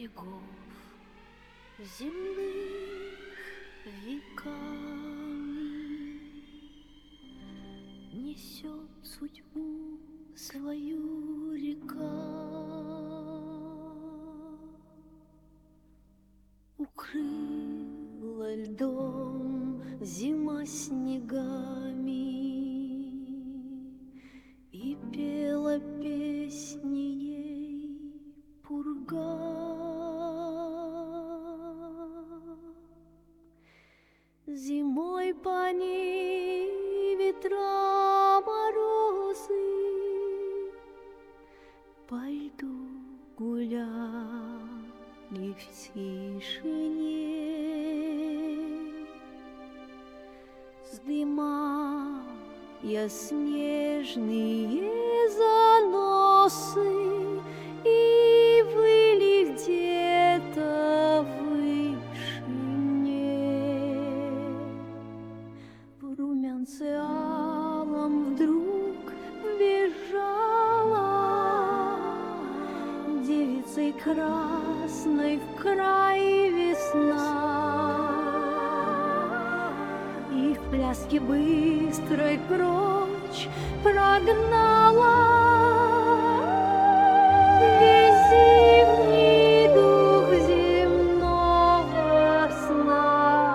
берегов земных веками несет судьбу свою река. Укрыла льдом зима снегами и пела песни ей пурга. Зимой по ней ветра морозы по льду гуляли в тишине. Вздымая снежные заносы и выли где-то в вышине. В румянце алом вдруг вбежала девицей красной в край весна, и в пляске быстрой прочь прогнала весь зимний дух земного сна.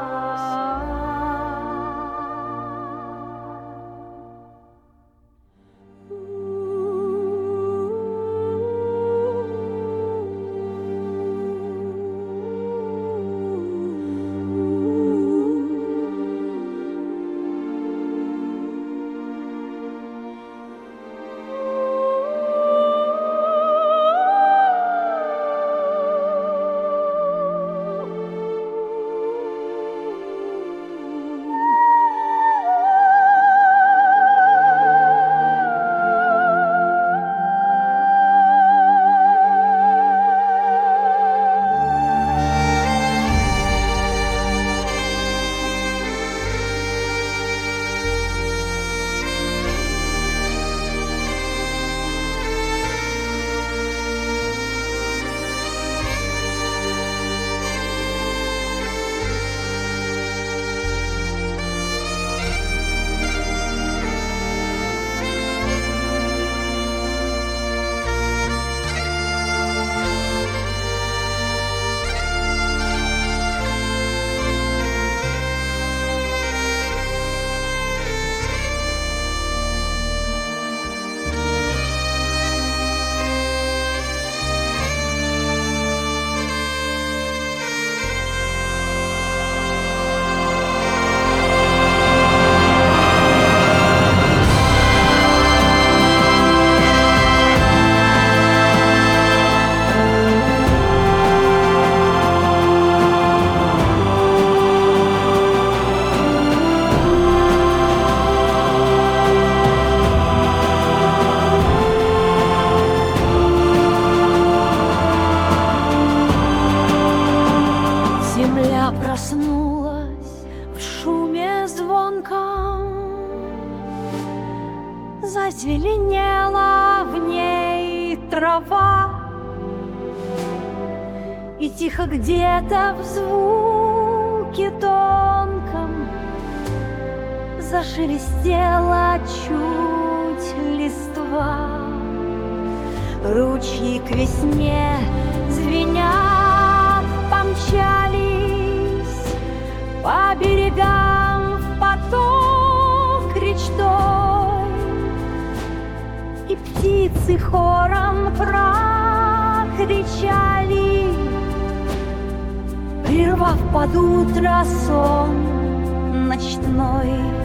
Проснулась в шуме звонком, зазеленела в ней трава, и тихо где-то в звуке тонком зашелестела чуть листва. Ручьи к весне звенят, помчались по берегам в поток речной, и птицы хором прокричали, прервав под утро сон ночной.